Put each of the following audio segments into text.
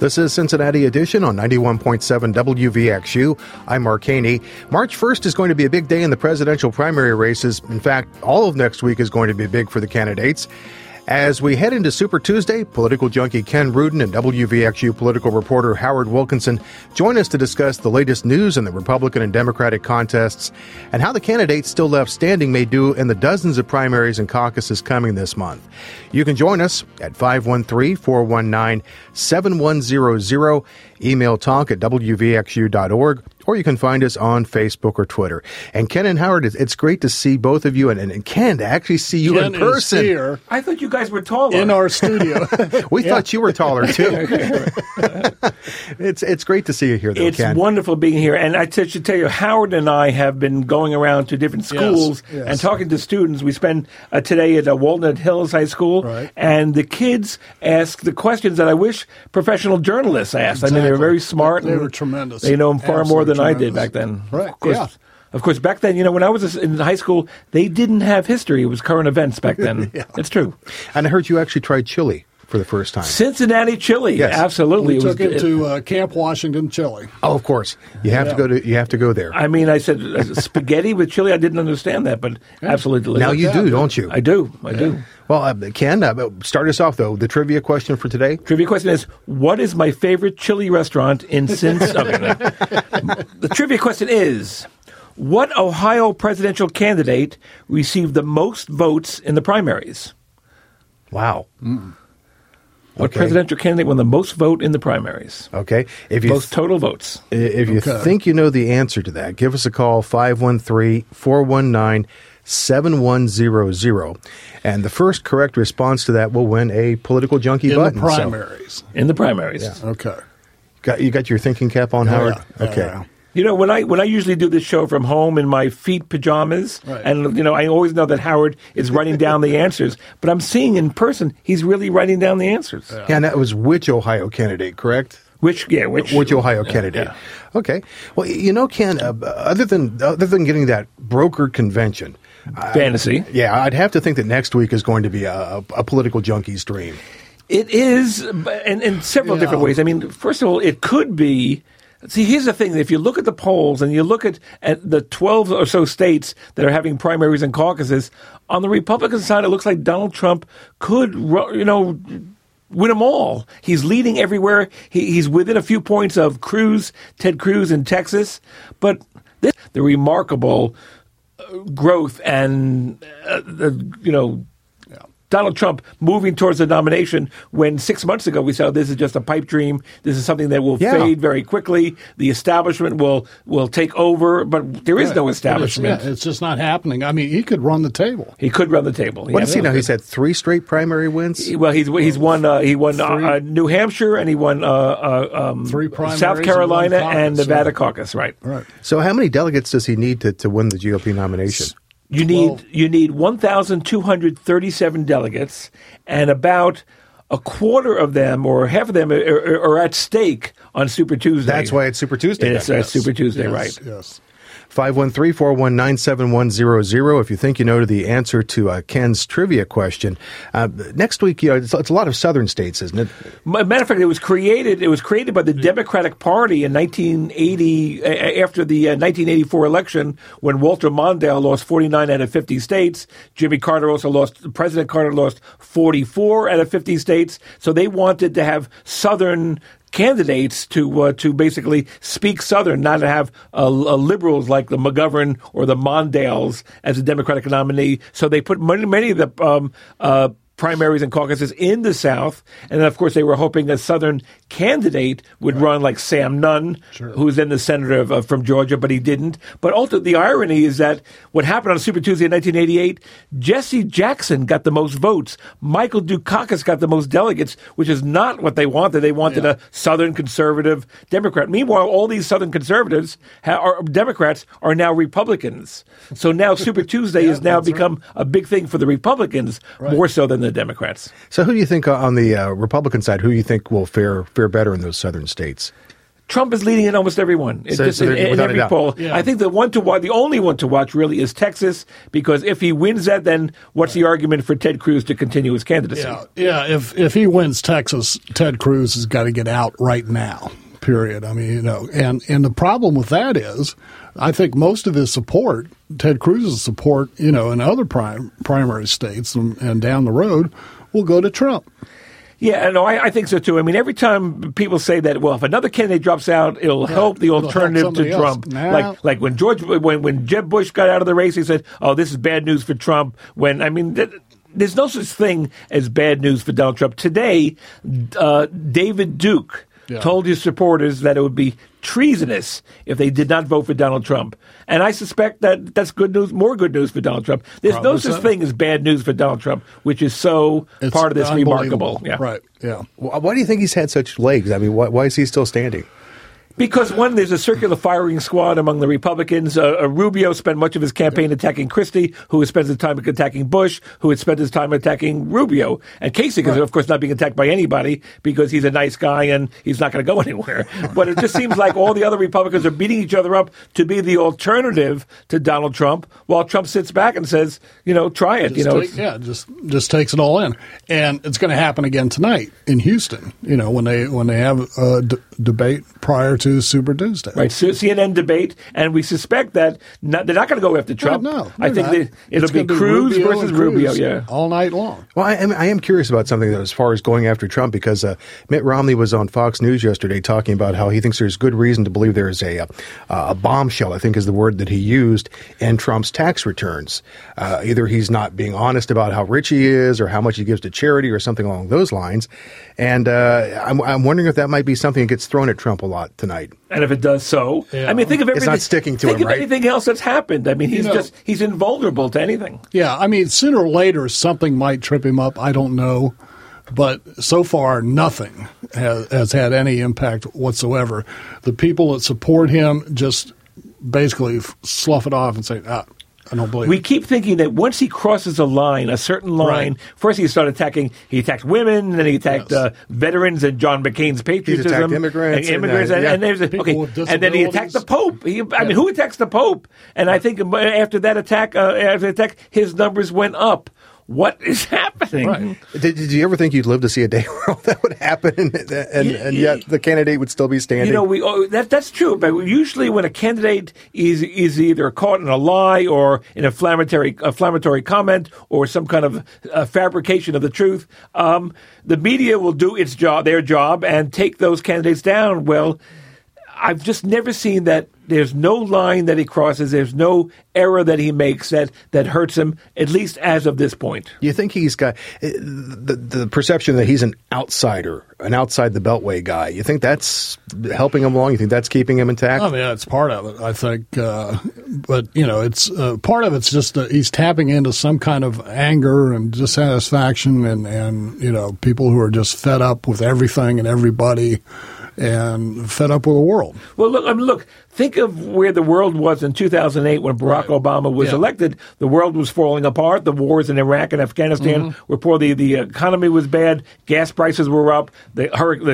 This is Cincinnati Edition on 91.7 WVXU. I'm Mark Haney. March 1st is going to be a big day in the presidential primary races. In fact, all of next week is going to be big for the candidates. As we head into Super Tuesday, political junkie Ken Rudin and WVXU political reporter Howard Wilkinson join us to discuss the latest news in the Republican and Democratic contests and how the candidates still left standing may do in the dozens of primaries and caucuses coming this month. You can join us at 513-419-7100, email talk at wvxu.org, or you can find us on Facebook or Twitter. And Ken and Howard, it's great to see both of you, and Ken, to actually see you Ken in person. Is here I thought you guys were taller. in our studio. We thought you were taller, too. It's great to see you here, though, It's Ken. wonderful being here. And I should tell you, Howard and I have been going around to different schools Yes. and talking to students. We spent today at Walnut Hills High School, Right. and the kids ask the questions that I wish professional journalists asked. I mean, they were Exactly. very smart. They and were tremendous. They know far more than I did Absolutely back then. Right, Of course, yeah. Of course, back then, when I was in high school, they didn't have history. It was current events back then. Yeah. It's true. And I heard you actually tried chili for the first time. Cincinnati chili, Yes. absolutely. We It was took it good. to Camp Washington, Chile. Oh, of course. You have to go there. I mean, I said spaghetti with chili. I didn't understand that, but absolutely delicious. Now you do, don't you? I do. Well, Ken, start us off, though. The trivia question for today. Trivia question is, what is my favorite chili restaurant in Cincinnati? The trivia question is, what Ohio presidential candidate received the most votes in the primaries? Wow. What Okay. presidential candidate won the most vote in the primaries? Okay. If you Most total votes. if you Okay. think you know the answer to that, give us a call, 513-419-7100. And the first correct response to that will win a political junkie In button. the primaries. In the primaries. Okay. You got your thinking cap on, Howard? Yeah, Okay. yeah. When I usually do this show from home in my feet pajamas, Right. and I always know that Howard is writing down the answers, but I'm seeing in person he's really writing down the answers. Yeah, and that was which Ohio candidate, correct? Which Ohio candidate? yeah. Okay. Well, Ken, other than getting that brokered convention, fantasy. I'd have to think that next week is going to be a political junkie's dream. It is, and in several Yeah. different ways. I mean, first of all, it could be. See, here's the thing. If you look at the polls and you look at the 12 or so states that are having primaries and caucuses, on the Republican side, it looks like Donald Trump could, win them all. He's leading everywhere. He's within a few points of Ted Cruz in Texas. But the remarkable growth and, Donald Trump moving towards the nomination when 6 months ago we said this is just a pipe dream. This is something that will fade very quickly. The establishment will take over, but there is no establishment. It's just not happening. I mean, he could run the table. He could run the table. What does he know? He's had 3 straight primary wins? Well, he's won. He won New Hampshire and he won 3 primaries South Carolina and 1 and caucus, Nevada yeah. caucus. Right. So how many delegates does he need to win the GOP nomination? You need 1,237 delegates, and about a quarter of them or half of them are at stake on Super Tuesday. That's why it's Super Tuesday. It's Super Tuesday, right? Yes. 513-419-7100 if you think you know the answer to Ken's trivia question. Next week, it's a lot of southern states, isn't it? Matter of fact, it was created by the Democratic Party in 1980, after the 1984 election, when Walter Mondale lost 49 out of 50 states. President Carter lost 44 out of 50 states. So they wanted to have southern candidates to basically speak Southern, not to have liberals like the McGovern or the Mondales as a Democratic nominee. So they put many of the primaries and caucuses in the South. And then, of course, they were hoping a Southern candidate would run like Sam Nunn, who's then the senator from Georgia, but he didn't. But ultimately, the irony is that what happened on Super Tuesday in 1988, Jesse Jackson got the most votes. Michael Dukakis got the most delegates, which is not what they wanted. They wanted a Southern conservative Democrat. Meanwhile, all these Southern conservatives, Democrats, are now Republicans. So now Super Tuesday has now become a big thing for the Republicans, more so than the Democrats. So who do you think on the Republican side, who do you think will fare better in those southern states? Trump is leading in almost everyone. So In without a every doubt. poll. Yeah. I think the only one to watch really is Texas, because if he wins that, then what's the argument for Ted Cruz to continue his candidacy? Yeah. If he wins Texas, Ted Cruz has got to get out right now. Period. I mean, and the problem with that is, I think most of his support, Ted Cruz's support, in other primary states and down the road, will go to Trump. Yeah, no, I think so too. I mean, every time people say that, well, if another candidate drops out, it'll help the alternative to Trump. Nah. Like when when Jeb Bush got out of the race, he said, "Oh, this is bad news for Trump." There's no such thing as bad news for Donald Trump. Today, David Duke told his supporters that it would be treasonous if they did not vote for Donald Trump. And I suspect that that's good news, more good news for Donald Trump. There's no such thing as bad news for Donald Trump, which is it's part of this remarkable. Yeah. Right, yeah. Why do you think he's had such legs? I mean, why is he still standing? Because, one, there's a circular firing squad among the Republicans. Rubio spent much of his campaign attacking Christie, who has spent his time attacking Bush, who had spent his time attacking Rubio. And Kasich is, of course, not being attacked by anybody because he's a nice guy and he's not going to go anywhere. But it just seems like all the other Republicans are beating each other up to be the alternative to Donald Trump, while Trump sits back and says, try it. Just takes it all in. And it's going to happen again tonight in Houston, when they have a debate prior to Super Tuesday. Right, CNN debate, and we suspect that they're not going to go after Trump. No, I think it'll be Cruz versus Rubio, all night long. Well, I am curious about something, though, as far as going after Trump, because Mitt Romney was on Fox News yesterday talking about how he thinks there's good reason to believe there is a bombshell, I think is the word that he used, in Trump's tax returns. Either he's not being honest about how rich he is or how much he gives to charity or something along those lines. And I'm wondering if that might be something that gets thrown at Trump a lot tonight. And if it does so, I mean, think of everything. It's not sticking to him, Think of right? anything else that's happened. I mean, he's invulnerable to anything. Yeah, I mean, sooner or later something might trip him up. I don't know. But so far, nothing has had any impact whatsoever. The people that support him just basically slough it off and say, I don't believe We keep thinking that once he crosses a certain line, first he attacked women, then he attacked veterans and John McCain's patriotism. He's attacked immigrants. And then he attacked the Pope. I mean, who attacks the Pope? And I think after that attack, his numbers went up. What is happening? Right. Did you ever think you'd live to see a day where all that would happen, and yet the candidate would still be standing? That's true. But usually, when a candidate is either caught in a lie or an inflammatory comment or some kind of fabrication of the truth, the media will do their job, and take those candidates down. Well, I've just never seen that. There's no line that he crosses. There's no error that he makes that hurts him, at least as of this point. You think he's got the perception that he's an outsider, an outside the beltway guy? You think that's helping him along? You think that's keeping him intact? I mean, that's part of it, I think. But, it's part of it's just he's tapping into some kind of anger and dissatisfaction and people who are just fed up with everything and everybody and fed up with the world. Well, look, think of where the world was in 2008 when Barack Obama was elected. The world was falling apart. The wars in Iraq and Afghanistan were poor. The economy was bad. Gas prices were up. The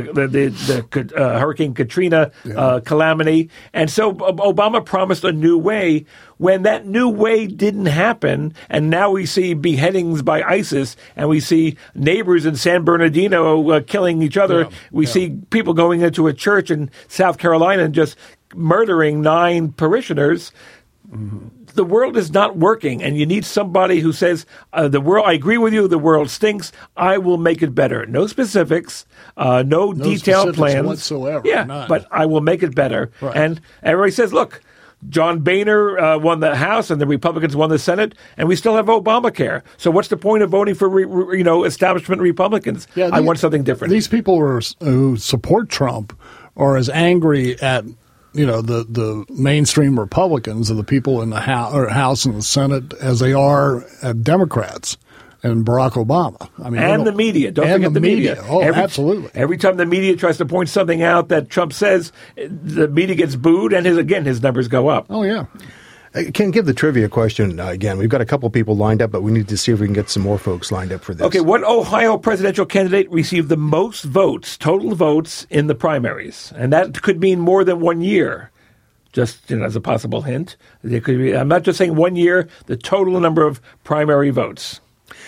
Hurricane Katrina calamity. And so Obama promised a new way. When that new way didn't happen, and now we see beheadings by ISIS, and we see neighbors in San Bernardino killing each other, we see people going into a church in South Carolina and just murdering 9 parishioners. The world is not working, and you need somebody who says, the world, I agree with you, the world stinks, I will make it better. No specifics, no detailed plans whatsoever. Yeah, none. But I will make it better. Right. And everybody says, look, John Boehner won the House and the Republicans won the Senate, and we still have Obamacare. So what's the point of voting for establishment Republicans? I want something different. These people who support Trump are as angry at the mainstream Republicans or the people in the House and the Senate as they are at Democrats and Barack Obama. I mean, and the media. Don't forget the media. Oh, absolutely. Every time the media tries to point something out that Trump says, the media gets booed, and his numbers go up. Oh, yeah. Ken, give the trivia question again. We've got a couple people lined up, but we need to see if we can get some more folks lined up for this. Okay, what Ohio presidential candidate received the most votes, total votes, in the primaries? And that could mean more than 1 year, just as a possible hint. It could be, I'm not just saying 1 year, the total number of primary votes.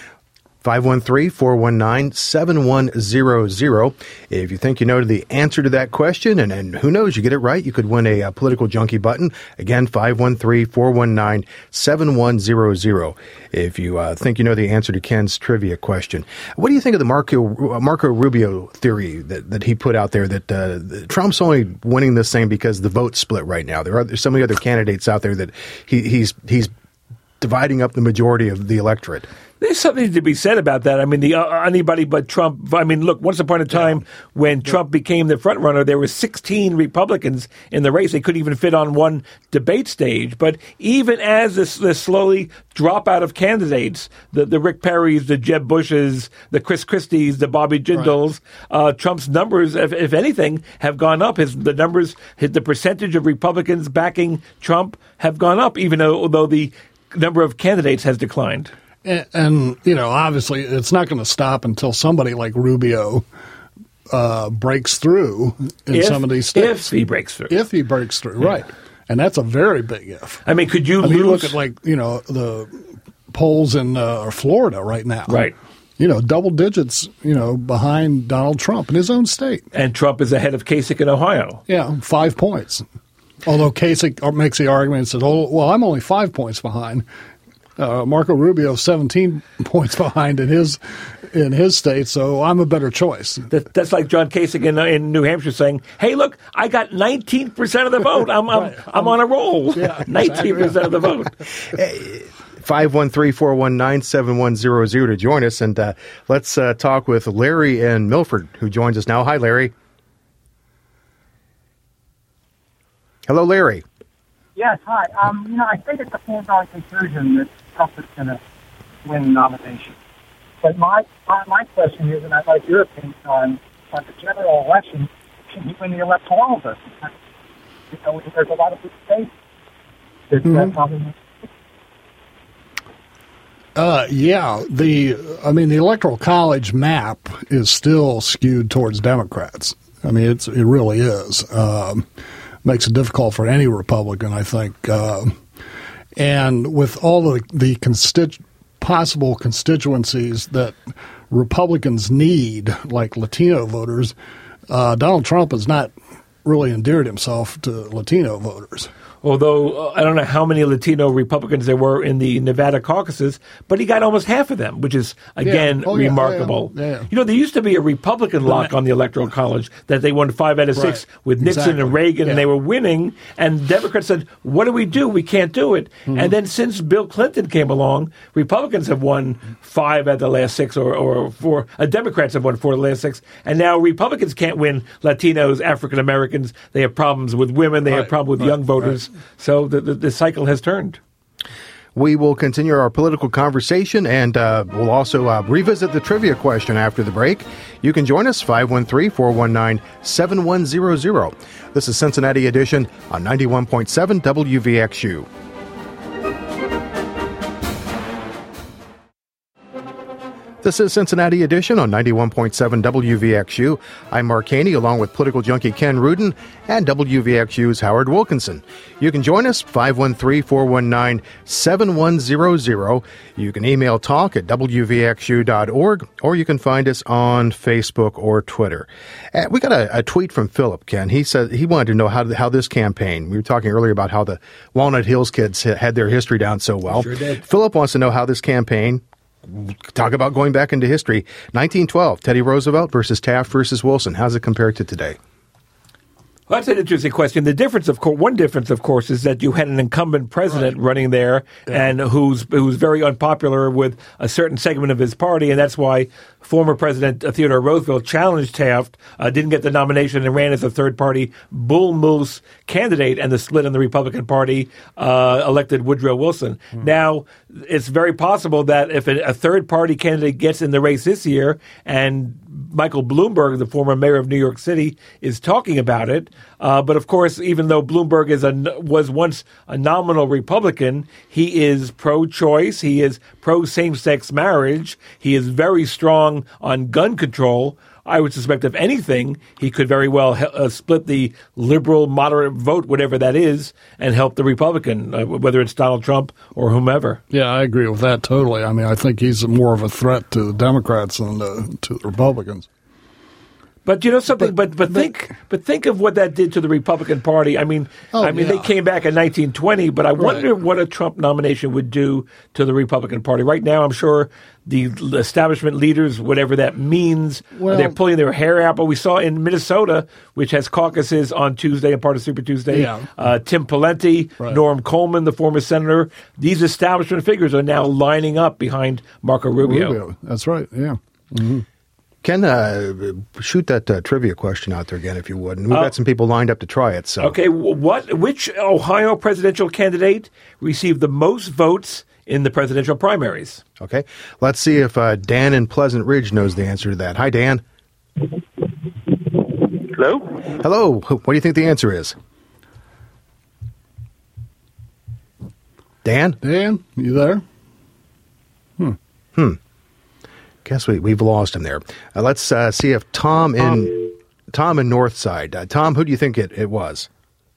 513-419-7100. If you think you know the answer to that question, and who knows, you get it right, you could win a political junkie button. Again, 513-419-7100. If you think you know the answer to Ken's trivia question. What do you think of the Marco Rubio theory that he put out there that Trump's only winning this thing because the vote split right now? There's so many other candidates out there that he's dividing up the majority of the electorate. There's something to be said about that. I mean, anybody but Trump. I mean, look, once upon a time when Trump became the front runner, there were 16 Republicans in the race. They couldn't even fit on one debate stage. But even as this slowly drop out of candidates, the Rick Perrys, the Jeb Bushes, the Chris Christies, the Bobby Jindals, Trump's numbers, if anything, have gone up. The percentage of Republicans backing Trump have gone up, even though the number of candidates has declined. And obviously, it's not going to stop until somebody like Rubio breaks through in some of these states. If he breaks through. If he breaks through, right. And that's a very big if. I mean, could you lose? Look at, the polls in Florida right now. Right. Double digits, behind Donald Trump in his own state. And Trump is ahead of Kasich in Ohio. Yeah, 5 points. Although Kasich makes the argument and says, I'm only 5 points behind. Marco Rubio 17 points behind in his state, so I'm a better choice. That's like John Kasich in New Hampshire saying, "Hey, look, I got 19% of the vote. I'm on a roll. Yeah, 19% of the vote." 513-419-7100 to join us, and let's talk with Larry in Milford, who joins us now. Hi, Larry. Hello, Larry. Yes, hi. I think it's a foregone conclusion that Trump is going to win the nomination. But my question is, and I'd like your opinion on the general election, should he win the electoral vote? There's a lot of big states that probably. The Electoral College map is still skewed towards Democrats. I mean, it really is. Makes it difficult for any Republican, I think. And with all the possible constituencies that Republicans need, like Latino voters, Donald Trump has not really endeared himself to Latino voters. Although I don't know how many Latino Republicans there were in the Nevada caucuses, but he got almost half of them, which is, again, remarkable. Yeah. There used to be a Republican lock on the Electoral College that they won 5 out of 6 with Nixon and Reagan, and they were winning. And Democrats said, what do? We can't do it. Mm-hmm. And then since Bill Clinton came along, Republicans have won 5 out of the last 6 or 4. Democrats have won 4 of the last 6. And now Republicans can't win Latinos, African Americans. They have problems with women. They have problems with young voters. So the cycle has turned. We will continue our political conversation, and we'll also revisit the trivia question after the break. You can join us, 513-419-7100. This is Cincinnati Edition on 91.7 WVXU. This is Cincinnati Edition on 91.7 WVXU. I'm Mark Haney, along with political junkie Ken Rudin and WVXU's Howard Wilkinson. You can join us, 513-419-7100. You can email talk at wvxu.org, or you can find us on Facebook or Twitter. We got a tweet from Philip, Ken. He said he wanted to know how this campaign, we were talking earlier about how the Walnut Hills kids had their history down so well. Sure did. Philip wants to know how this campaign, talk about going back into history, 1912, Teddy Roosevelt versus Taft versus Wilson. How's it compared to today? Well, that's an interesting question. The difference, one difference, of course, is that you had an incumbent president running there, and who's very unpopular with a certain segment of his party, and that's why former President Theodore Roosevelt challenged Taft, didn't get the nomination, and ran as a third-party bull moose candidate, and the split in the Republican Party elected Woodrow Wilson. Now, it's very possible that if a third-party candidate gets in the race this year, and Michael Bloomberg, the former mayor of New York City, is talking about it. But of course, even though Bloomberg was once a nominal Republican, he is pro-choice. He is pro-same-sex marriage. He is very strong on gun control. I would suspect, if anything, he could very well split the liberal moderate vote, whatever that is, and help the Republican, whether it's Donald Trump or whomever. Yeah, I agree with that totally. I mean, I think he's more of a threat to the Democrats than to the Republicans. But you know something. But think of what that did to the Republican Party. I mean, they came back in 1920. But I wonder what a Trump nomination would do to the Republican Party. Right now, I'm sure the establishment leaders, whatever that means, they're pulling their hair out. But we saw in Minnesota, which has caucuses on Tuesday and part of Super Tuesday, Tim Pawlenty, Norm Coleman, the former senator. These establishment figures are now lining up behind Marco Rubio. That's right. Yeah. Mm-hmm. Ken, shoot that trivia question out there again, if you would. And we've got some people lined up to try it. So, okay, which Ohio presidential candidate received the most votes in the presidential primaries? Okay, let's see if Dan in Pleasant Ridge knows the answer to that. Hi, Dan. Hello? Hello. What do you think the answer is? Dan? Dan, you there? Guess we've lost him there. Let's see if Tom in Northside. Tom, who do you think it was?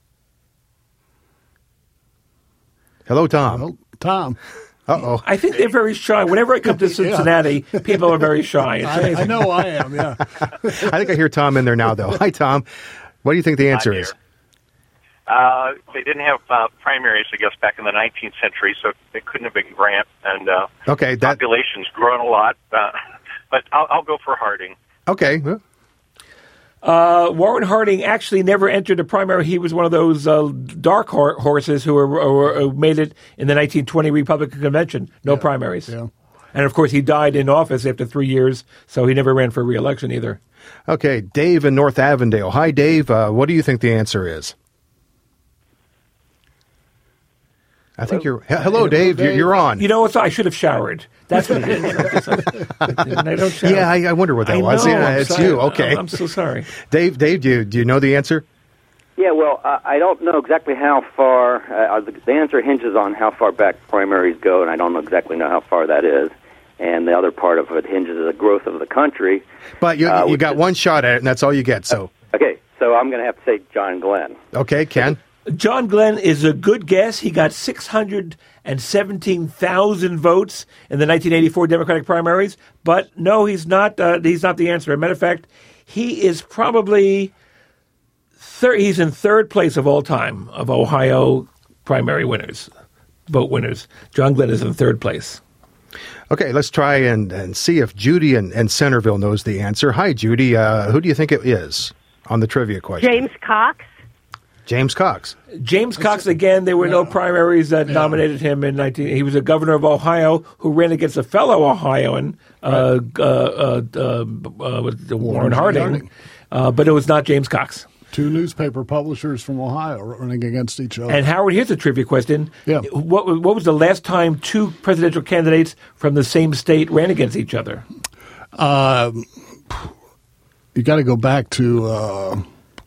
Hello, Tom. Well, Tom. Uh-oh. I think they're very shy. Whenever I come to Cincinnati, people are very shy. I know I am, yeah. I think I hear Tom in there now, though. Hi, Tom. What do you think the answer is? They didn't have primaries, I guess, back in the 19th century, so it couldn't have been Grant. And population's grown a lot. But I'll go for Harding. Okay. Warren Harding actually never entered a primary. He was one of those dark horses who made it in the 1920 Republican Convention. No primaries. Yeah. And, of course, he died in office after 3 years, so he never ran for re-election either. Okay. Dave in North Avondale. Hi, Dave. What do you think the answer is? I think you're... Hello, Dave. You're on. You know what? I should have showered. That's what it is. I don't shower. Yeah, I wonder what that was. Yeah, it's you. Okay. I'm so sorry. Dave, do you know the answer? Yeah, well, I don't know exactly how far. The answer hinges on how far back primaries go, and I don't exactly know how far that is. And the other part of it hinges on the growth of the country. But you got one shot at it, and that's all you get. So okay, so I'm going to have to say John Glenn. Okay, Ken? John Glenn is a good guess. He got 617,000 votes in the 1984 Democratic primaries. But no, he's not. He's not the answer. As a matter of fact, he is probably he's in third place of all time of Ohio primary winners, vote winners. John Glenn is in third place. Okay, let's try and see if Judy in Centerville knows the answer. Hi, Judy. Who do you think it is on the trivia question? James Cox. James Cox. James Cox, again, there were no primaries that nominated him in 19... He was a governor of Ohio who ran against a fellow Ohioan, Warren Harding. But it was not James Cox. Two newspaper publishers from Ohio running against each other. And Howard, here's a trivia question. Yeah. What was the last time two presidential candidates from the same state ran against each other? You got to go back to...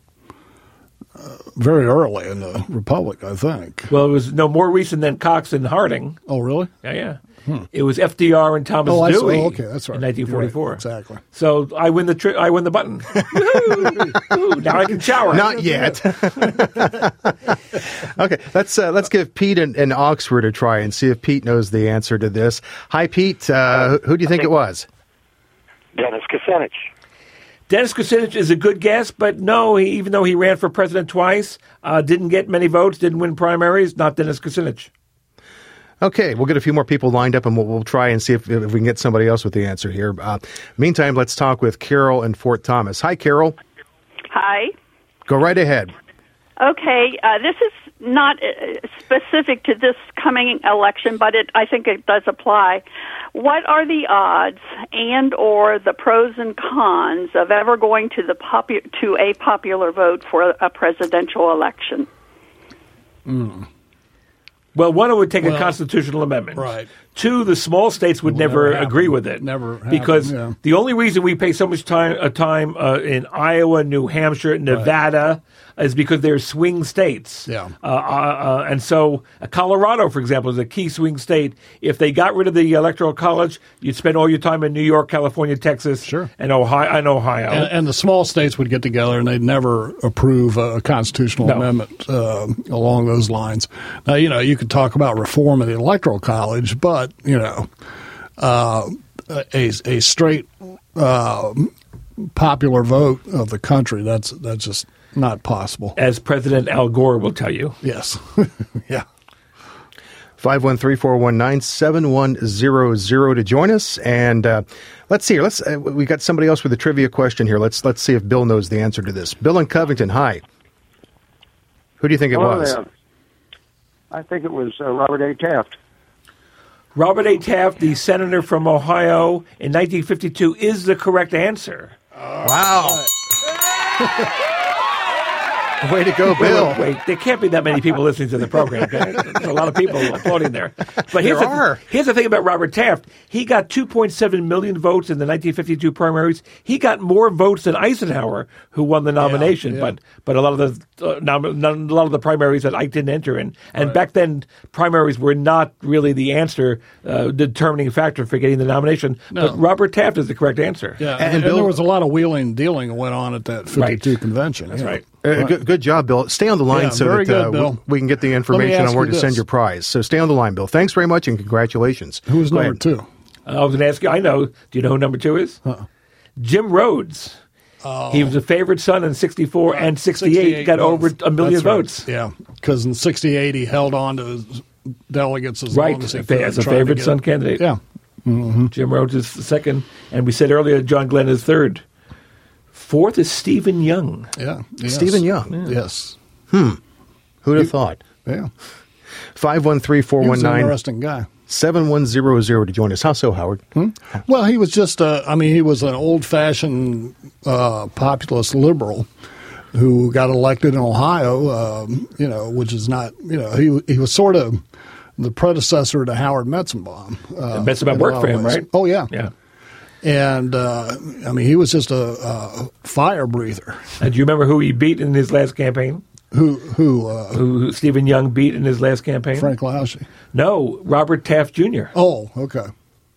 very early in the Republic, I think. Well, it was no more recent than Cox and Harding. Oh, really? Yeah. It was FDR and Thomas Dewey. Okay, that's right. In 1944. Right. Exactly. So I win the button. Woo-hoo! Now I can shower. Not yet. Okay, let's give Pete in Oxford a try and see if Pete knows the answer to this. Hi, Pete. Who do you think it was? Dennis Kucinich. Dennis Kucinich is a good guess, but no, even though he ran for president twice, didn't get many votes, didn't win primaries, not Dennis Kucinich. Okay, we'll get a few more people lined up, and we'll try and see if we can get somebody else with the answer here. Meantime, let's talk with Carol in Fort Thomas. Hi, Carol. Hi. Go right ahead. Okay, this is not specific to this coming election, but I think it does apply. What are the odds and or the pros and cons of ever going to to a popular vote for a presidential election? Well, one, it would take a constitutional amendment. Right. Two, the small states would never agree with it. Never happen, because the only reason we pay so much time in Iowa, New Hampshire, Nevada is because they're swing states. Yeah. And so Colorado, for example, is a key swing state. If they got rid of the Electoral College, you'd spend all your time in New York, California, Texas, and Ohio. And the small states would get together and they'd never approve a constitutional amendment along those lines. Now, you could talk about reform of the Electoral College, but, a straight popular vote of the country, that's just not possible. As President Al Gore will tell you. Yes. Yeah. 513-419-7100 to join us. And let's see here. We got somebody else with a trivia question here. Let's see if Bill knows the answer to this. Bill in Covington, hi. Who do you think it was? There. I think it was Robert A. Taft. Robert A. Taft, the senator from Ohio in 1952, is the correct answer. Wow. Way to go, Bill. Wait, there can't be that many people listening to the program. Okay? There's a lot of people applauding there. But here's the thing about Robert Taft. He got 2.7 million votes in the 1952 primaries. He got more votes than Eisenhower, who won the nomination. Yeah. But a lot of the primaries that Ike didn't enter in. And back then, primaries were not really the answer, determining factor for getting the nomination. No. But Robert Taft is the correct answer. Yeah, and there was a lot of wheeling and dealing that went on at that 52 convention. That's right. Good job, Bill. Stay on the line so that we can get the information on where to send your prize. So stay on the line, Bill. Thanks very much and congratulations. Who was number two? I was going to ask you. I know. Do you know who number two is? Jim Rhodes. He was a favorite son in 64 and 68 got over a million votes. Yeah, because in 68 he held on to his delegates as long as he could. As a favorite son candidate. Yeah. Mm-hmm. Jim Rhodes is the second. And we said earlier John Glenn is third. Fourth is Stephen Young. Yeah. Yes. Stephen Young. Yeah. Yes. Who'd have thought? Yeah. 513-419. He was an interesting guy. 7100 to join us. How so, Howard? Well, he was just, he was an old-fashioned populist liberal who got elected in Ohio, which is not, he was sort of the predecessor to Howard Metzenbaum. Metzenbaum worked for him, right? Oh, yeah. Yeah. And, he was just a fire breather. And do you remember who he beat in his last campaign? Who Stephen Young beat in his last campaign? Frank Lausche. No, Robert Taft Jr. Oh, okay.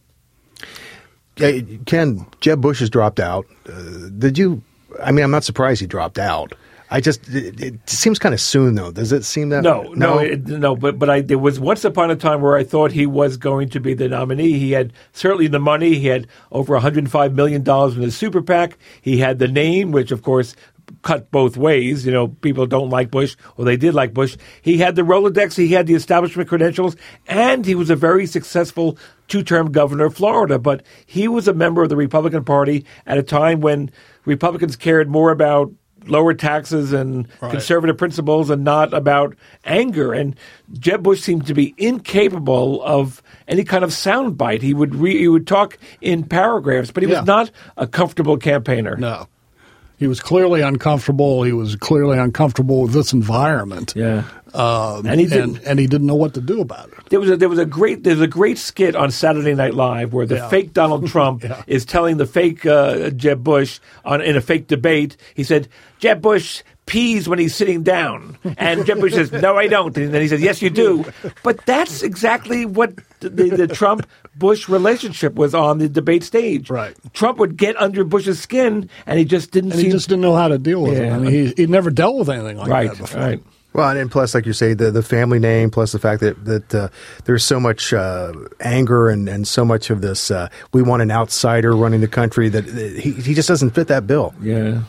Ken, Jeb Bush has dropped out. I'm not surprised he dropped out. It seems kind of soon, though. Does it seem that? No. But there was once upon a time where I thought he was going to be the nominee. He had certainly the money. He had over $105 million in his super PAC. He had the name, which of course cut both ways. People don't like Bush, or they did like Bush. He had the Rolodex. He had the establishment credentials, and he was a very successful two-term governor of Florida. But he was a member of the Republican Party at a time when Republicans cared more about lower taxes and conservative principles and not about anger. And Jeb Bush seemed to be incapable of any kind of soundbite. He would talk in paragraphs, but he was not a comfortable campaigner. No. He was clearly uncomfortable. He was clearly uncomfortable with this environment. Yeah. And he didn't know what to do about it. There's a great skit on Saturday Night Live where the fake Donald Trump is telling the fake Jeb Bush in a fake debate. He said, Jeb Bush pees when he's sitting down. And Jeb Bush says, no, I don't. And then he says, yes, you do. But that's exactly what the Trump-Bush relationship was on the debate stage. Right. Trump would get under Bush's skin, and he just didn't know how to deal with it. He'd never dealt with anything like that before. Right. Well, and plus, like you say, the family name, plus the fact that there's so much anger and so much of this, we want an outsider running the country, that he just doesn't fit that bill. Yeah.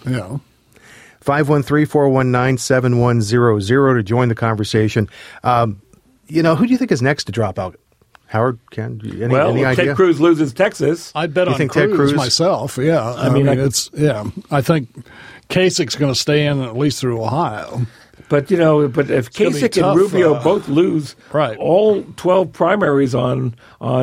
513-419-7100 to join the conversation. Who do you think is next to drop out? Howard, Ken, any idea? Ted Cruz loses Texas. I'd bet on Cruz myself. Yeah. I think Kasich's going to stay in at least through Ohio. But if Kasich and Rubio both lose all 12 primaries on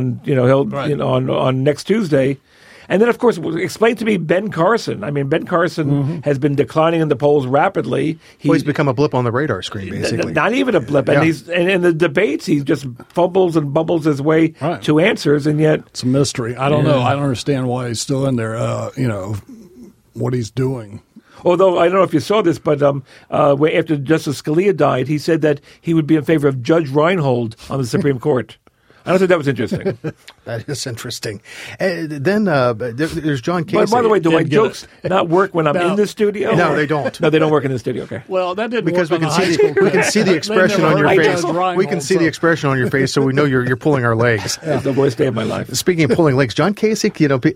next Tuesday. And then, of course, explain to me Ben Carson. I mean, Ben Carson has been declining in the polls rapidly. He's become a blip on the radar screen, basically. Not even a blip. And and in the debates, he just fumbles and bubbles his way to answers, and yet it's a mystery. I don't know. I don't understand why he's still in there. What he's doing. Although I don't know if you saw this, but after Justice Scalia died, he said that he would be in favor of Judge Reinhold on the Supreme Court. I don't think that was interesting. That is interesting. Then there's John Kasich. But by the way, do my jokes not work when I'm in the studio? No, they don't. No, they don't work in the studio. Okay. Well, that didn't because work we can see the expression on your face. We can see the expression on your face, so we know you're pulling our legs. It's the worst day of my life. Speaking of pulling legs, John Kasich,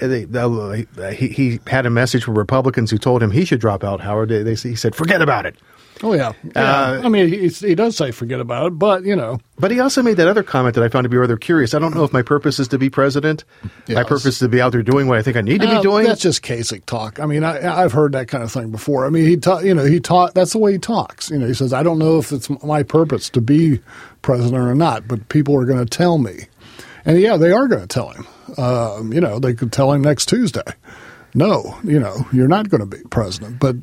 he had a message from Republicans who told him he should drop out. Howard, he said, "Forget about it." Oh, yeah. I mean, he does say forget about it, but, But he also made that other comment that I found to be rather curious. I don't know if my purpose is to be president. Yes. My purpose is to be out there doing what I think I need to be doing. That's just Kasich talk. I mean, I've heard that kind of thing before. I mean, he taught. That's the way he talks. He says, I don't know if it's my purpose to be president or not, but people are going to tell me. And, they are going to tell him. They could tell him next Tuesday. No, you're not going to be president. But,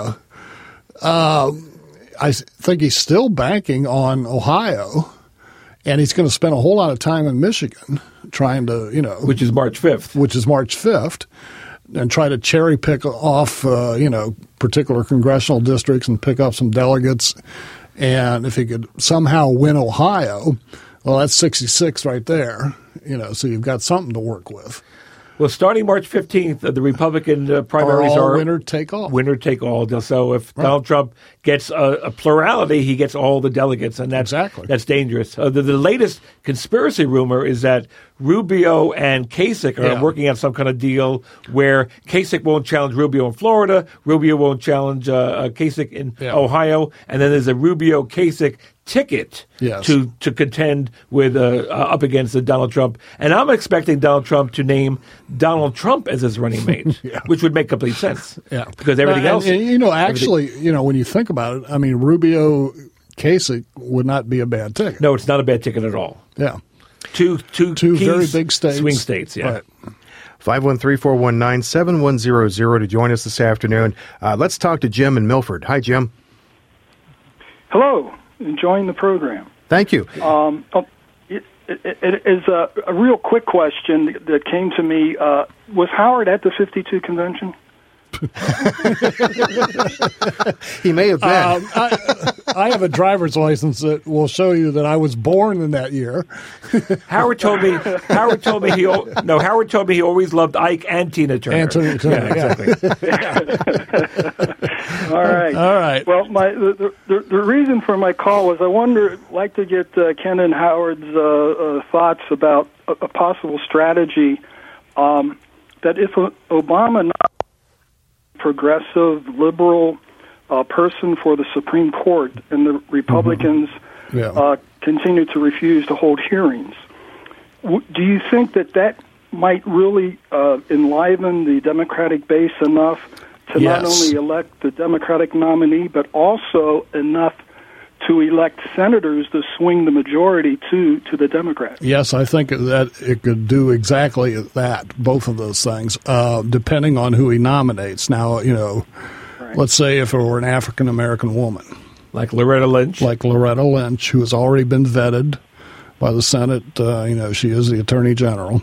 I think he's still banking on Ohio, and he's going to spend a whole lot of time in Michigan trying to, which is March 5th, and try to cherry pick off, particular congressional districts and pick up some delegates. And if he could somehow win Ohio, well, that's 66 right there, so you've got something to work with. Well, starting March 15th, the Republican primaries are winner take all. Winner take all. So if Donald Trump gets a plurality, he gets all the delegates, and that's dangerous. The latest conspiracy rumor is that Rubio and Kasich are working out some kind of deal where Kasich won't challenge Rubio in Florida, Rubio won't challenge Kasich in Ohio, and then there's a Rubio-Kasich ticket to contend with up against Donald Trump. And I'm expecting Donald Trump to name Donald Trump as his running mate, which would make complete sense. Yeah. Because everything else... when you think about it, I mean, Rubio-Kasich would not be a bad ticket. No, it's not a bad ticket at all. Yeah. Two very big states. Swing states, Right. 513-419-7100 to join us this afternoon. Let's talk to Jim in Milford. Hi, Hello. Enjoying the program. Thank you. It is a real quick question that came to me. Was Howard at the 52 convention? He may have been. I have a driver's license that will show you that I was born in that year. Howard told me he always loved Ike and Tina Turner. Exactly. All right. Well, the reason for my call was I like to get Ken and Howard's thoughts about a possible strategy that if Obama not progressive, liberal person for the Supreme Court, and the Republicans continue to refuse to hold hearings. Do you think that might really enliven the Democratic base enough to not only elect the Democratic nominee, but also enough to elect senators to swing the majority to the Democrats? Yes, I think that it could do exactly that, both of those things, depending on who he nominates. Now, let's say if it were an African-American woman. Like Loretta Lynch. Who has already been vetted by the Senate. She is the Attorney General.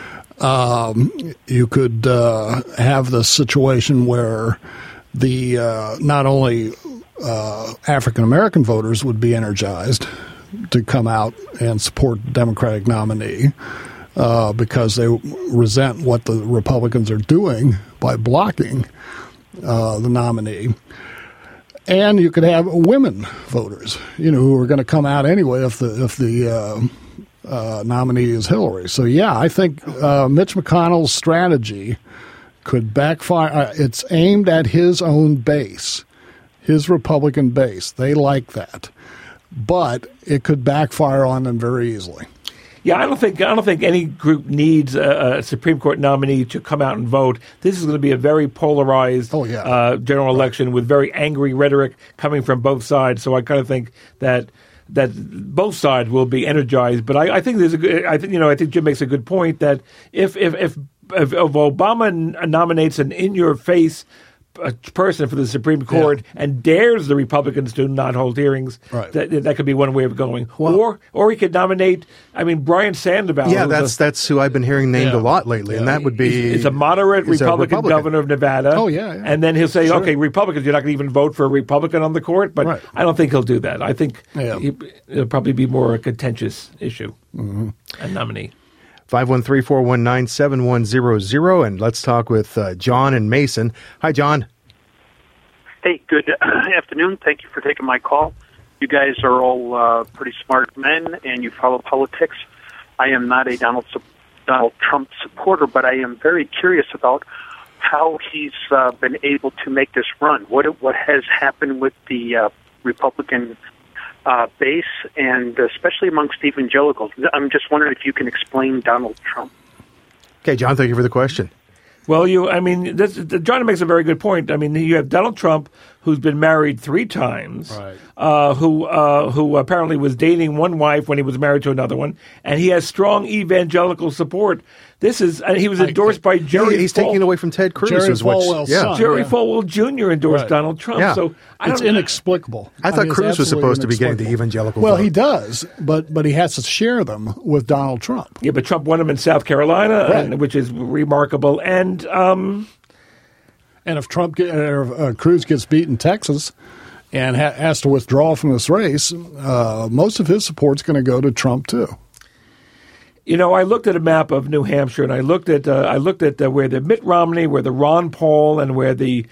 You could have the situation where the not only African-American voters would be energized to come out and support the Democratic nominee because they resent what the Republicans are doing by blocking the nominee. And you could have women voters, who are going to come out anyway if the nominee is Hillary. So, I think Mitch McConnell's strategy could backfire. It's aimed at his own base. His Republican base. They like that. But it could backfire on them very easily. Yeah, I don't think any group needs a Supreme Court nominee to come out and vote. This is going to be a very polarized general election with very angry rhetoric coming from both sides. So I kind of think that both sides will be energized. But I think I think Jim makes a good point that if Obama nominates an in-your-face person for the Supreme Court and dares the Republicans to not hold hearings, that could be one way of going. Well, or he could nominate, Brian Sandoval. Yeah, that's who I've been hearing named a lot lately, and that would be... He's a moderate Republican governor of Nevada. Oh, yeah. And then he'll say, okay, Republicans, you're not going to even vote for a Republican on the court, but I don't think he'll do that. I think it'll probably be more a contentious issue, a nominee. 513-419-7100, and let's talk with John and Mason. Hi, John. Hey, good afternoon. Thank you for taking my call. You guys are all pretty smart men, and you follow politics. I am not a Donald Trump supporter, but I am very curious about how he's been able to make this run. What has happened with the Republican base, and especially amongst evangelicals. I'm just wondering if you can explain Donald Trump. Okay, John, thank you for the question. Well, John makes a very good point. You have Donald Trump, who's been married 3 times, who apparently was dating one wife when he was married to another one, and he has strong evangelical support. He was endorsed by Jerry. He's taking it away from Ted Cruz. Jerry Falwell's son. Jerry Falwell Jr. endorsed Donald Trump. Yeah. So it's inexplicable. I thought Cruz was supposed to be getting the evangelical vote. Well, he does, but he has to share them with Donald Trump. Yeah, but Trump won him in South Carolina, which is remarkable. And if Cruz gets beat in Texas and has to withdraw from this race, most of his support's going to go to Trump too. I looked at a map of New Hampshire, and I looked at where the Mitt Romney, where the Ron Paul, and where the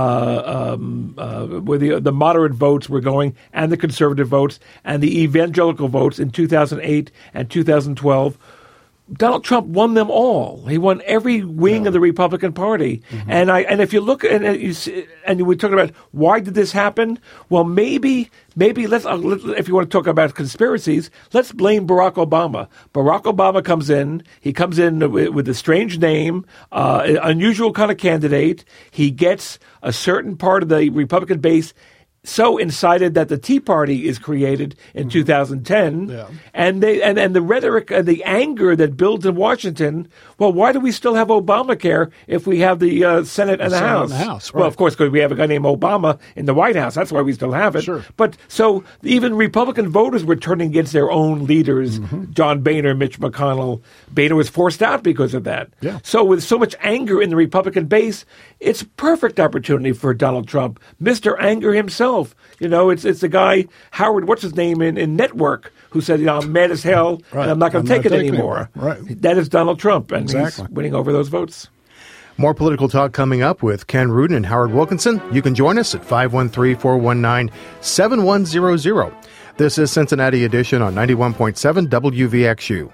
moderate votes were going, and the conservative votes, and the evangelical votes in 2008 and 2012. Donald Trump won them all. He won every wing of the Republican Party. Mm-hmm. And if you look and we're talking about why did this happen? Well, maybe let's if you want to talk about conspiracies, let's blame Barack Obama. Barack Obama comes in. He comes in with a strange name, unusual kind of candidate. He gets a certain part of the Republican base so incited that the Tea Party is created in 2010, and the rhetoric and the anger that builds in Washington. Well, why do we still have Obamacare if we have the Senate and the House? Well, of course, because we have a guy named Obama in the White House. That's why we still have it. Sure. But so even Republican voters were turning against their own leaders, John Boehner, Mitch McConnell. Boehner was forced out because of that. Yeah. So with so much anger in the Republican base, it's a perfect opportunity for Donald Trump, Mr. Anger himself. It's the guy, Howard, what's his name, in Network, who said, I'm mad as hell, and I'm not going to take it anymore. Right. That is Donald Trump, and he's winning over those votes. More political talk coming up with Ken Rudin and Howard Wilkinson. You can join us at 513-419-7100. This is Cincinnati Edition on 91.7 WVXU.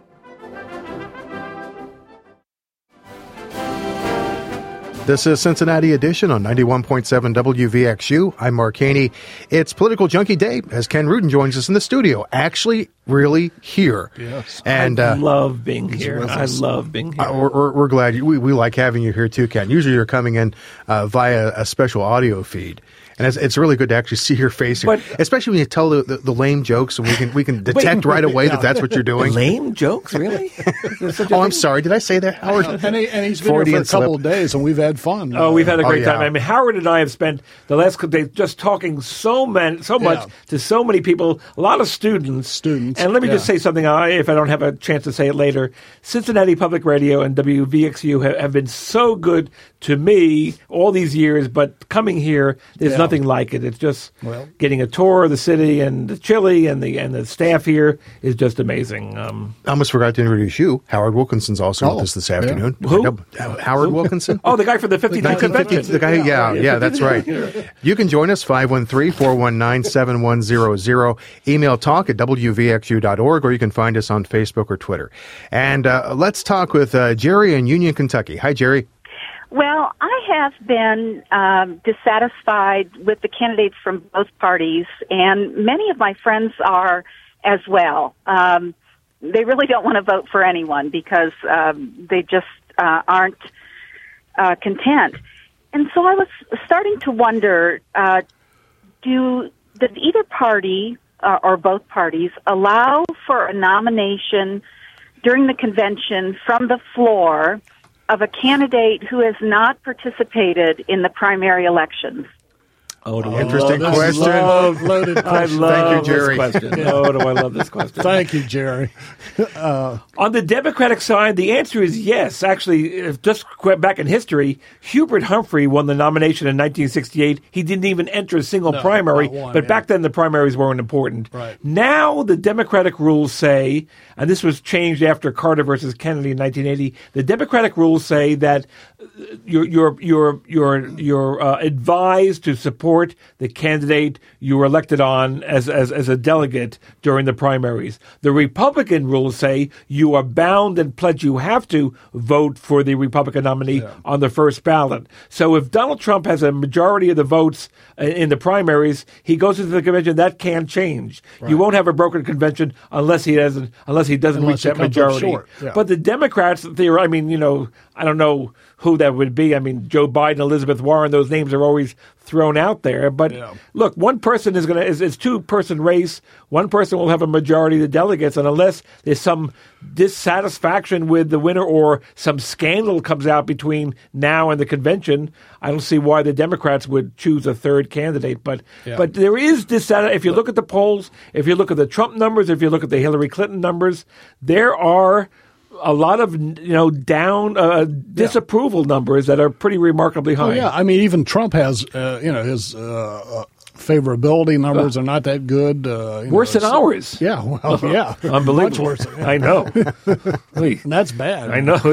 This is Cincinnati Edition on 91.7 WVXU. I'm Mark Haney. It's Political Junkie Day as Ken Rudin joins us in the studio. Actually, really here. Yes. And I love being here. We're glad. We like having you here too, Ken. Usually you're coming in via a special audio feed. And it's really good to actually see your face here, especially when you tell the lame jokes, and we can detect right away that that's what you're doing. Lame jokes, really? I'm sorry. Did I say that, Howard? And he's been here for a couple of days, and we've had fun. Oh, we've had a great time. Howard and I have spent the last couple of days just talking so much to so many people, a lot of students. And let me just say something, if I don't have a chance to say it later. Cincinnati Public Radio and WVXU have been so good to me all these years, but coming here, there's nothing like it. It's just getting a tour of the city and the chili and the staff here is just amazing. I almost forgot to introduce you. Howard Wilkinson's also with us this afternoon. Who? Howard Wilkinson. Oh, the guy from the 59th convention. The guy, yeah, that's right. You can join us 513-419-7100. Email talk at wvxu.org, or you can find us on Facebook or Twitter. And let's talk with Jerry in Union, Kentucky. Hi, Jerry. Well, I have been dissatisfied with the candidates from both parties, and many of my friends are as well. they really don't want to vote for anyone because they just aren't content. And so I was starting to wonder, does either party or both parties allow for a nomination during the convention from the floor of a candidate who has not participated in the primary elections? Interesting question. Loaded question. Thank you, Jerry. This question. Oh, do I love this question. Thank you, Jerry. On the Democratic side, the answer is yes. Actually, just back in history, Hubert Humphrey won the nomination in 1968. He didn't even enter a single primary, but back then the primaries weren't important. Right. Now the Democratic rules say, and this was changed after Carter versus Kennedy in 1980, the Democratic rules say that you're advised to support the candidate you were elected on as a delegate during the primaries. The Republican rules say you are bound and pledged you have to vote for the Republican nominee on the first ballot. So if Donald Trump has a majority of the votes in the primaries, he goes into the convention. That can change. Right. You won't have a broken convention unless he doesn't reach that majority. Yeah. But the Democrats, I don't know who that would be. I mean, Joe Biden, Elizabeth Warren, those names are always thrown out there. But look, one person it's two-person race. One person will have a majority of the delegates, and unless there's some dissatisfaction with the winner or some scandal comes out between now and the convention, I don't see why the Democrats would choose a third candidate. But there is dissatisfaction. If you look at the polls, if you look at the Trump numbers, if you look at the Hillary Clinton numbers, there are a lot of disapproval numbers that are pretty remarkably high. Oh, yeah, I mean, even Trump has his favorability numbers are not that good. Worse than ours. Yeah, well, yeah, unbelievable. Much worse. I know. And that's bad. I know.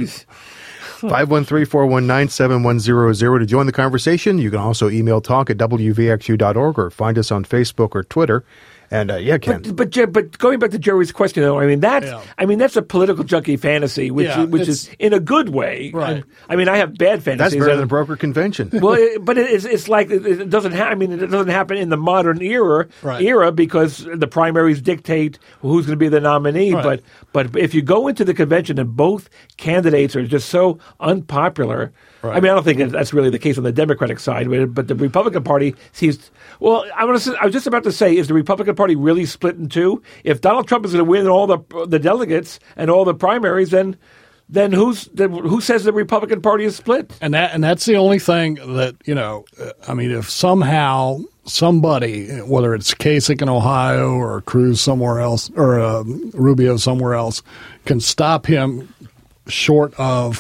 513-419-7100 to join the conversation. You can also email talk@wvxu.org or find us on Facebook or Twitter. And Ken. But going back to Jerry's question, though, that's a political junkie fantasy, which is in a good way. Right. I have bad fantasies. That's better than a broker convention. Well, but it's like it doesn't happen. It doesn't happen in the modern era because the primaries dictate who's going to be the nominee. Right. But if you go into the convention and both candidates are just so unpopular. Right. I don't think that's really the case on the Democratic side, but the Republican Party seems. Well, I was just about to say, is the Republican Party really split in two? If Donald Trump is going to win all the delegates and all the primaries, then who says the Republican Party is split? And that's the only thing that if somehow somebody, whether it's Kasich in Ohio or Cruz somewhere else or Rubio somewhere else, can stop him short of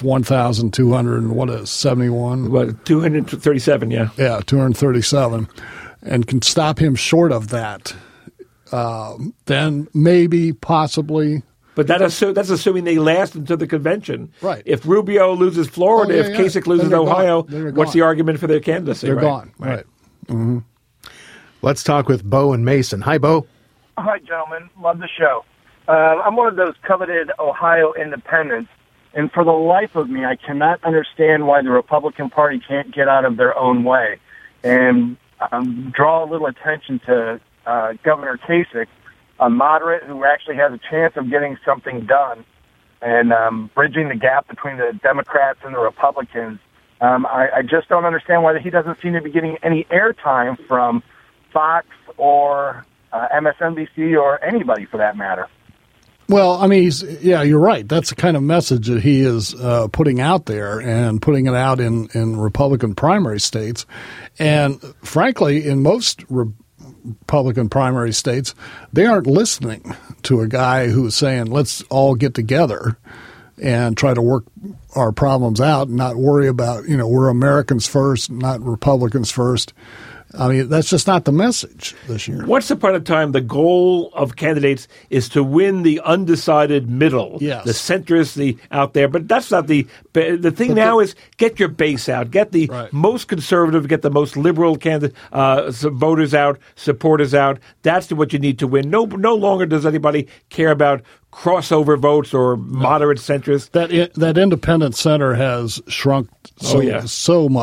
1,271? What, 237, yeah. Yeah, 237. And can stop him short of that, then maybe, possibly. But that's assuming they last until the convention. Right. If Rubio loses Florida, if Kasich loses Ohio, what's the argument for their candidacy? They're gone. Right. Mm-hmm. Let's talk with Bo and Mason. Hi, Bo. Hi, gentlemen. Love the show. I'm one of those coveted Ohio independents. And for the life of me, I cannot understand why the Republican Party can't get out of their own way and draw a little attention to Governor Kasich, a moderate who actually has a chance of getting something done and bridging the gap between the Democrats and the Republicans. I just don't understand why he doesn't seem to be getting any airtime from Fox or MSNBC or anybody for that matter. Well, you're right. That's the kind of message that he is putting out there and putting it out in Republican primary states. And frankly, in most Republican primary states, they aren't listening to a guy who's saying, let's all get together and try to work our problems out and not worry about, we're Americans first, not Republicans first. That's just not the message this year. Once upon a time, the goal of candidates is to win the undecided middle, the centrist, out there. But that's not the thing. Now is get your base out, get the most conservative, get the most liberal voters out, supporters out. That's what you need to win. No longer does anybody care about crossover votes or moderate centrists. That independent center has shrunk so much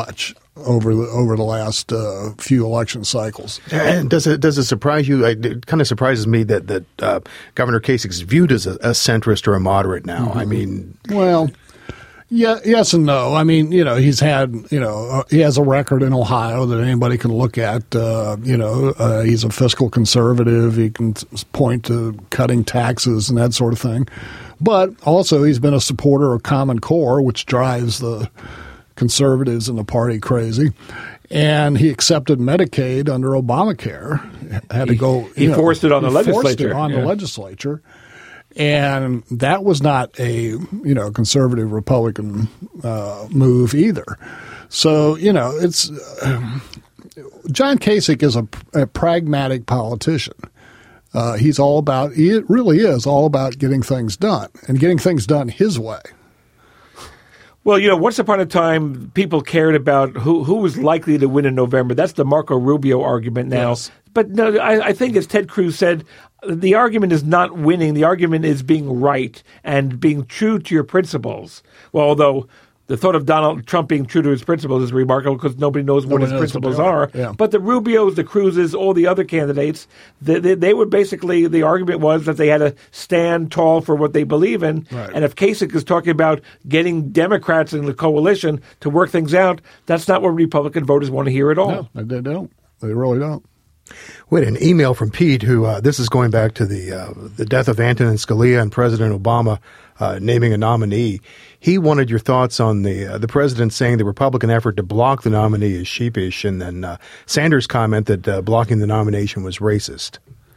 over the last few election cycles. And does it surprise you? It kind of surprises me that Governor Kasich's viewed as a centrist or a moderate now. Mm-hmm. I mean, well, yeah, yes and no. I mean, he's had, he has a record in Ohio that anybody can look at. He's a fiscal conservative. He can point to cutting taxes and that sort of thing. But also, he's been a supporter of Common Core, which drives the conservatives in the party crazy. And he accepted Medicaid under Obamacare. Had to go. He forced it on the legislature. The legislature. And that was not a, conservative Republican move either. So, it's John Kasich is a pragmatic politician. He really is all about getting things done and getting things done his way. Well, once upon a time, people cared about who was likely to win in November. That's the Marco Rubio argument now. Yes. But no, I think, as Ted Cruz said, the argument is not winning. The argument is being right and being true to your principles. Well, although the thought of Donald Trump being true to his principles is remarkable because nobody knows what his principles are. Yeah. But the Rubios, the Cruzes, all the other candidates, they would basically, the argument was that they had to stand tall for what they believe in. Right. And if Kasich is talking about getting Democrats in the coalition to work things out, that's not what Republican voters want to hear at all. No, they don't. They really don't. We had an email from Pete who, this is going back to the death of Antonin Scalia and President Obama naming a nominee. He wanted your thoughts on the president saying the Republican effort to block the nominee is sheepish, and then Sanders' comment that blocking the nomination was racist.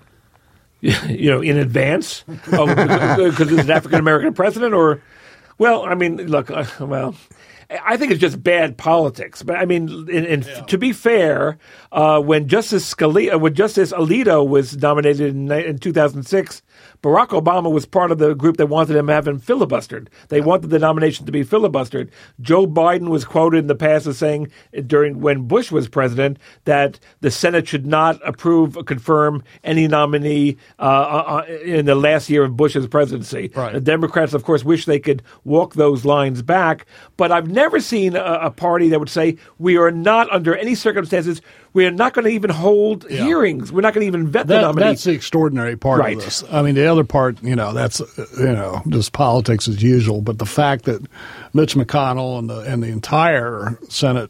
In advance? Because it's an African-American president? Or, well, I mean, look, I think it's just bad politics. But I mean, to be fair, when Justice Alito was nominated in 2006, Barack Obama was part of the group that wanted him to have him filibustered. They wanted the nomination to be filibustered. Joe Biden was quoted in the past as saying when Bush was president that the Senate should not confirm any nominee in the last year of Bush's presidency. Right. The Democrats, of course, wish they could walk those lines back, but I've never seen a party that would say we are not, under any circumstances, we are not going to even hold hearings. We're not going to even vet the nominee. That's the extraordinary part of this. I mean, the other part, that's just politics as usual. But the fact that Mitch McConnell and the entire Senate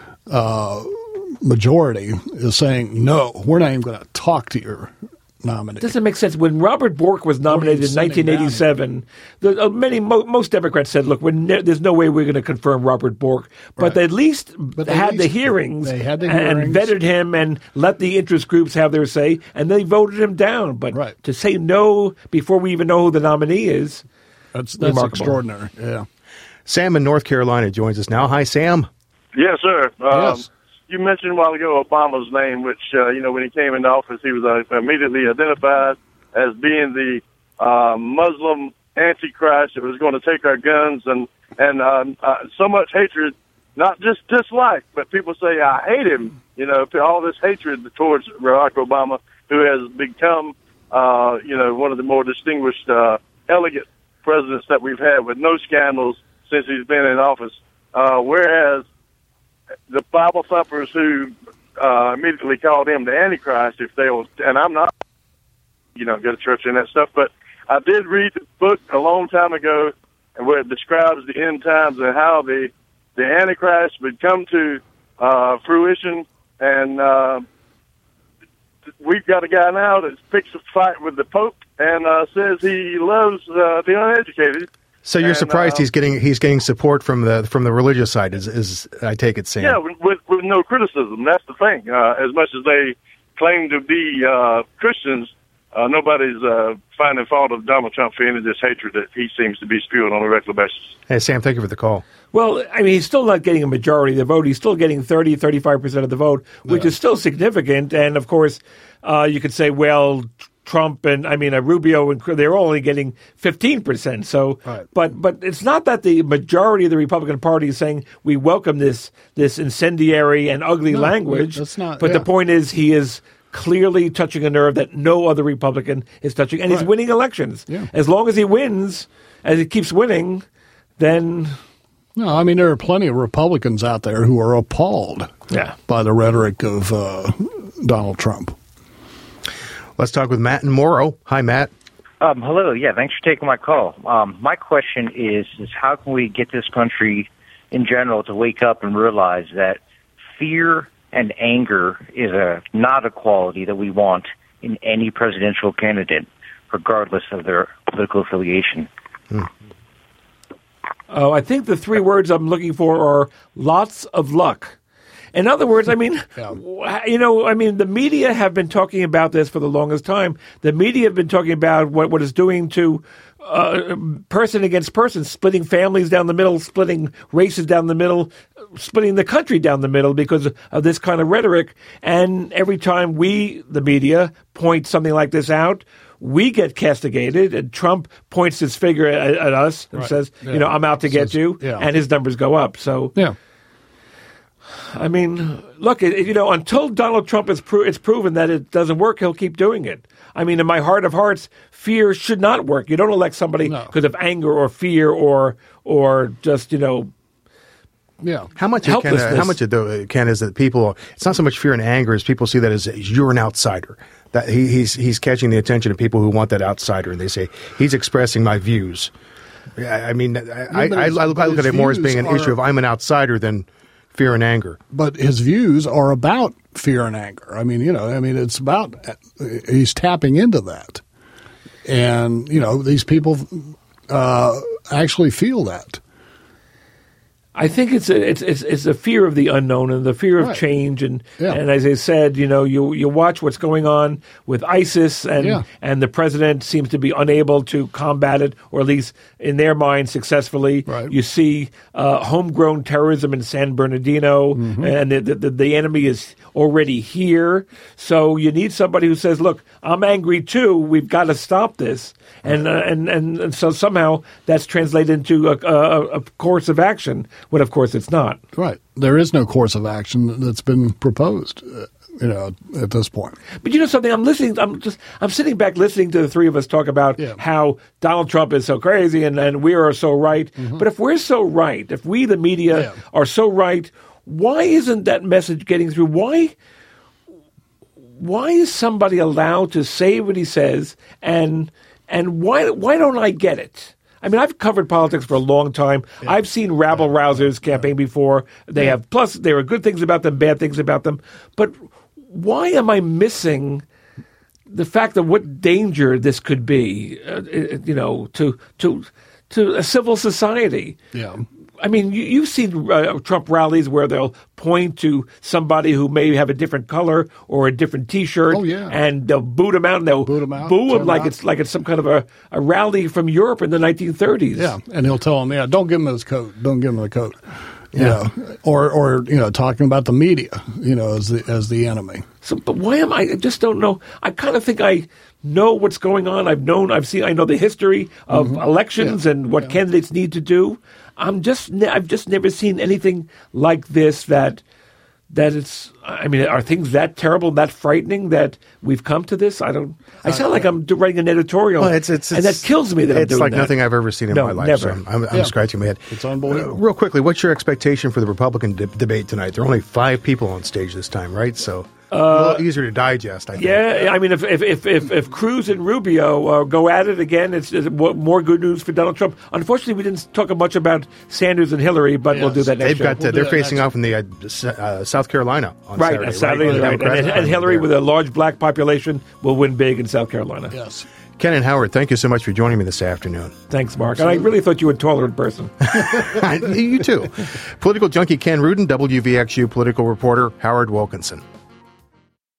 majority is saying no, we're not even going to talk to your nominee. It doesn't make sense. When Robert Bork was nominated in 1987, most Democrats said, look, there's no way we're going to confirm Robert Bork. But they at least had the hearings and vetted him and let the interest groups have their say, and they voted him down. But to say no before we even know who the nominee is, that's extraordinary. Yeah. Sam in North Carolina joins us now. Hi, Sam. Yes, sir. Yes. You mentioned a while ago Obama's name, which, when he came into office, he was immediately identified as being the Muslim Antichrist that was going to take our guns and so much hatred, not just dislike, but people say, I hate him, all this hatred towards Barack Obama, who has become, one of the more distinguished, elegant presidents that we've had with no scandals since he's been in office. Whereas the Bible thumpers who immediately called him the Antichrist, and I'm not, go to church and that stuff, but I did read the book a long time ago where it describes the end times and how the Antichrist would come to fruition, and we've got a guy now that picks a fight with the Pope and says he loves the uneducated. So you're surprised he's getting support from the religious side, is I take it, Sam? Yeah, with no criticism. That's the thing. As much as they claim to be Christians, nobody's finding fault of Donald Trump for any of this hatred that he seems to be spewing on a regular basis. Hey, Sam, thank you for the call. Well, I mean, he's still not getting a majority of the vote. He's still getting 35% of the vote, which is still significant. And, of course, you could say, well, Trump and Rubio and they're only getting 15%. So, but it's not that the majority of the Republican Party is saying we welcome this incendiary and ugly language. That's not. But the point is, he is clearly touching a nerve that no other Republican is touching, and he's winning elections. Yeah. As long as he wins, as he keeps winning, then No, I mean, there are plenty of Republicans out there who are appalled by the rhetoric of Donald Trump. Let's talk with Matt and Morrow. Hi, Matt. Hello. Yeah, thanks for taking my call. My question is how can we get this country in general to wake up and realize that fear and anger is not a quality that we want in any presidential candidate, regardless of their political affiliation? Oh, I think the three words I'm looking for are lots of luck. In other words, I mean, the media have been talking about this for the longest time. The media have been talking about what it's doing to person against person, splitting families down the middle, splitting races down the middle, splitting the country down the middle because of this kind of rhetoric. And every time we, the media, point something like this out, we get castigated, and Trump points his finger at us and says, I'm out to get you, and his numbers go up. So, I mean, look, until Donald Trump it's proven that it doesn't work, he'll keep doing it. I mean, in my heart of hearts, fear should not work. You don't elect somebody because of anger or fear or just, How much of it, Ken, is that people, it's not so much fear and anger as people see that as you're an outsider. That he's catching the attention of people who want that outsider, and they say, he's expressing my views. I mean, I look at it more as being an issue of I'm an outsider than fear and anger. But his views are about fear and anger. I mean, it's about, he's tapping into that. And, these people actually feel that. I think it's a fear of the unknown and the fear of change, and as I said, you watch what's going on with ISIS, and the president seems to be unable to combat it, or at least in their mind successfully. Right. You see homegrown terrorism in San Bernardino, and the enemy is already here. So you need somebody who says, "Look, I'm angry too. We've got to stop this." And so somehow that's translated into a course of action, when of course it's not. Right. There is no course of action that's been proposed, at this point. But something, I'm sitting back listening to the three of us talk about how Donald Trump is so crazy and we are so right. But if we're so right, if we, the media, are so right, why isn't that message getting through? Why is somebody allowed to say what he says, and why don't I get it? I mean, I've covered politics for a long time. Yeah. I've seen rabble-rousers campaign before. They have, plus there are good things about them, bad things about them. But why am I missing the fact of what danger this could be, to a civil society? Yeah. I mean, you've seen Trump rallies where they'll point to somebody who may have a different color or a different T-shirt, and they'll boot him out, and they'll boo him like it's some kind of a rally from Europe in the 1930s. Yeah, and he'll tell them, don't give him his coat, don't give him the coat. Yeah, or talking about the media, as the enemy. So, but why am I just don't know? I kind of think I know what's going on. I know the history of elections and what candidates need to do. I've just never seen anything like this that it's, I mean, are things that terrible, that frightening that we've come to this? I sound like I'm writing an editorial, and that kills me that I'm doing that. It's like nothing I've ever seen in my life. Never. So I'm scratching my head. It's unbelievable. Real quickly, what's your expectation for the Republican debate tonight? There are only 5 people on stage this time, right? So a little easier to digest, I think. Yeah, I mean, if Cruz and Rubio go at it again, it's more good news for Donald Trump. Unfortunately, we didn't talk much about Sanders and Hillary, but we'll do that next year. They're facing off in the South Carolina on Saturday. Right. And Hillary, with a large black population, will win big in South Carolina. Yes. Ken and Howard, thank you so much for joining me this afternoon. Thanks, Mark. And I really thought you were a tolerant person. You too. Political junkie Ken Rudin, WVXU political reporter Howard Wilkinson.